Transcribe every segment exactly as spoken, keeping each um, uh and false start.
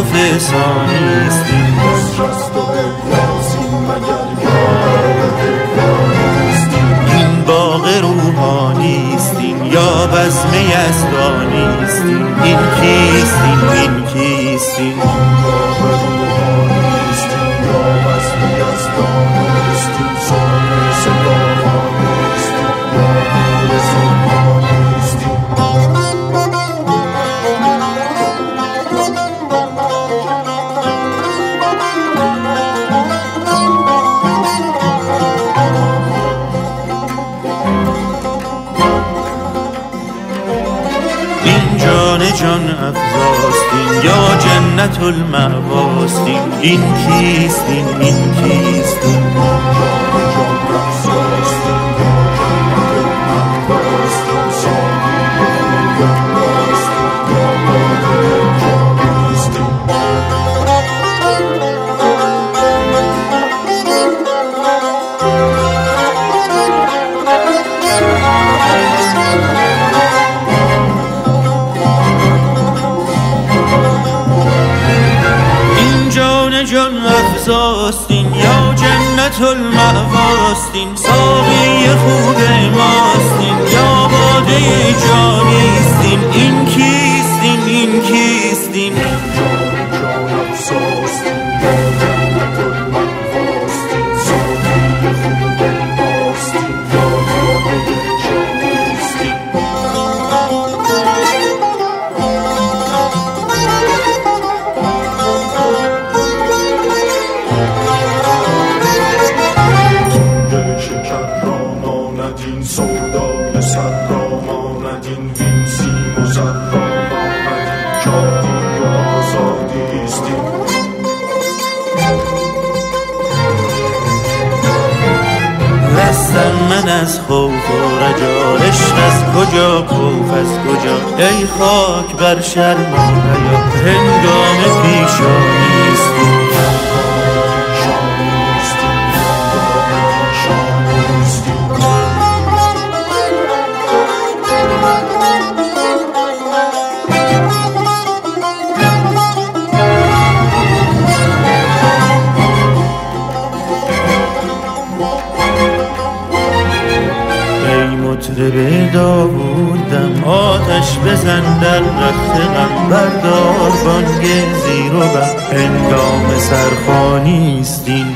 فسانیستیم. این باغ روحانیستیم یا بزم یزدانیستیم. این کیستیم این کیستیم جان افزاستیم یا جنت المأواستیم. این کیستیم این کیستیم جان افزاستین یا جنت المأواستین. ساقی خوب ماستین یا باده جانیستین. این کیستین این کیستین من از خوف و رجا، عشق از کجا خوف از کجا. ای خاک بر شرم و حیا، هنگام پیشانیستی. مطرب داوودم آتش بزن در رخت غم. بردار بانگ زیر و بم، هنگام سرخوانیستیم.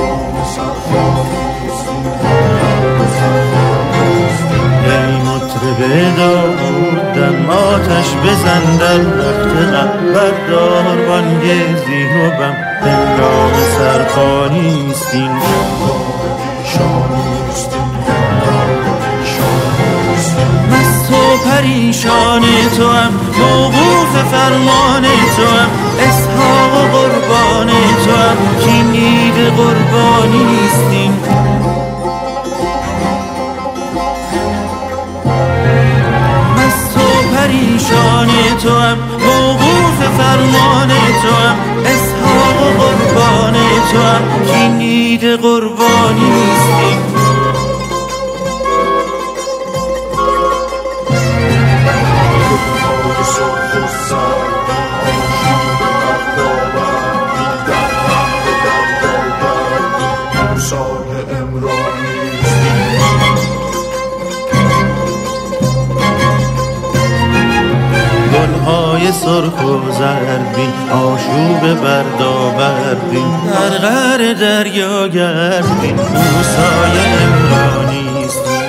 ای مطرب داوودم آتش بزن در رخت غم. بردار بانگ زیر و بم، هنگام سرخوانیستیم. پریشان تو هم، موقوف فرمان تو هم، اسحاق و قربان تو هم، کین عید قربانیستیم. مست و پریشان تو هم، موقوف فرمان تو هم، اسحاق و قربان تو هم، کین عید قربانیستیم. گلهای سرخ و زربین، آشوب بردابردین، در غر دریا گردین، موسای عمرانیستی.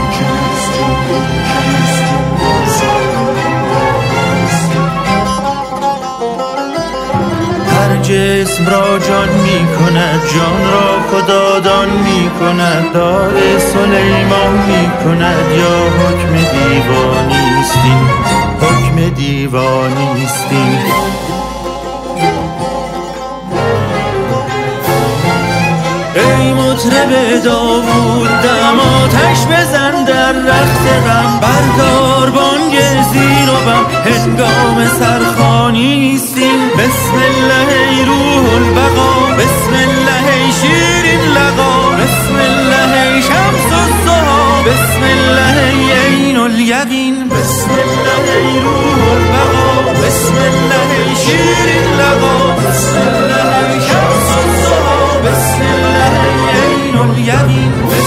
جسم را جان می کند، جان را خدادان می کند. دار سلیمان می کند یا حکم دیوانیستیم. حکم دیوانیستیم. ای مطرب داوود دم، آتش بزن در رخت غم. بردار بانگ زیر و بم، هنگام سرخوانیستیم. بسم الله ای روح البقا، بسم الله ای شیرین لقا، بسم الله ای شمس الضحی، بسم الله ای عین الیقین، بسم الله ای روح البقا، بسم بسم الله شیرین لقا بسم الله شمس الضحا بسم الله عین الیقین